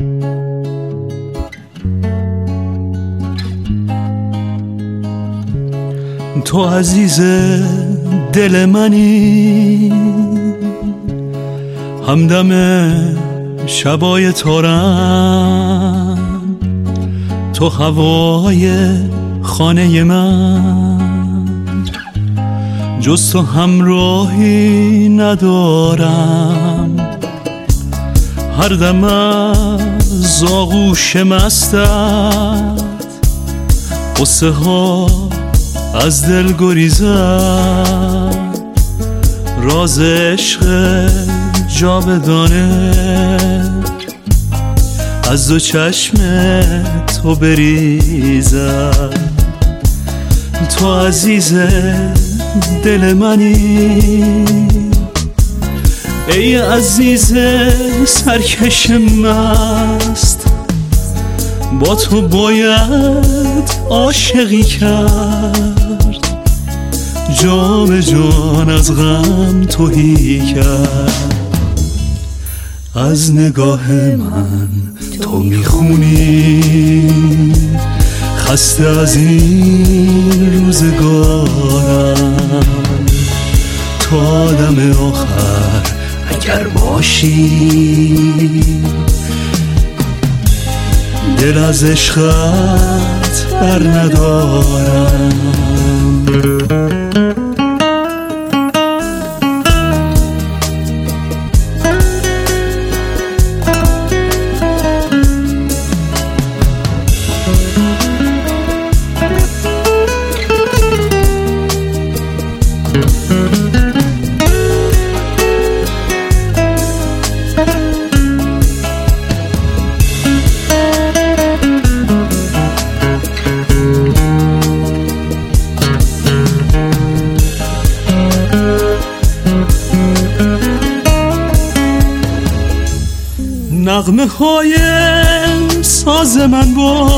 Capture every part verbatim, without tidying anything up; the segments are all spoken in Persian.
تو عزیز دل منی، همدم شبای تارم، تو هوای خانه من، جز تو همراهی ندارم. هر دم از آغوش مستت قصه ها از دل گریزد، راز عشق جاودانه از دو چشم تو بریزد. تو عزیز دل منی، ای عزیز سرکش مست، با تو باید عاشقی کرد، جام جان از غم تهی کرد. از نگاه من تو میخونی، خسته از این روزگارم، تا دم آخر اگر باشی، دل از عشقت بر ندارم. نغمه های ساز من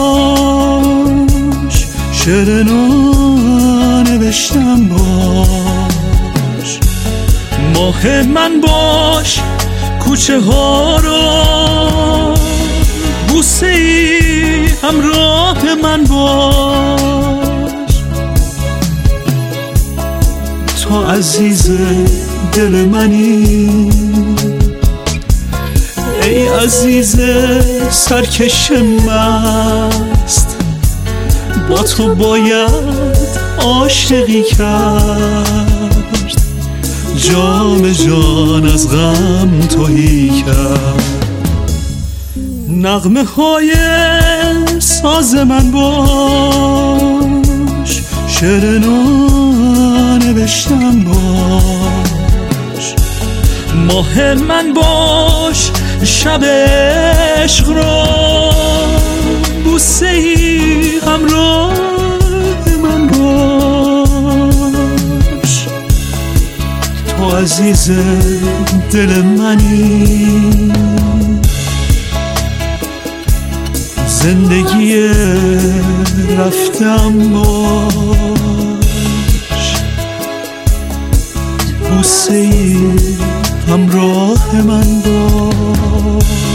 باش، شعر نو نوشتم باش، ماه من باش، کوچه ها رو بوسه ای همراه من باش. تو عزیز دل منی، ای عزیز سرکش مست، با تو باید عاشقی کرد، جام جان از غم تهی کرد. نغمه های ساز من باش، شعر نو نوشتم باش، ماه من باش، شب عشق را بوسه ای همراه من باش. تو عزیز دل منی، زندگی رفتم باش، بوسه ای همراه من باش.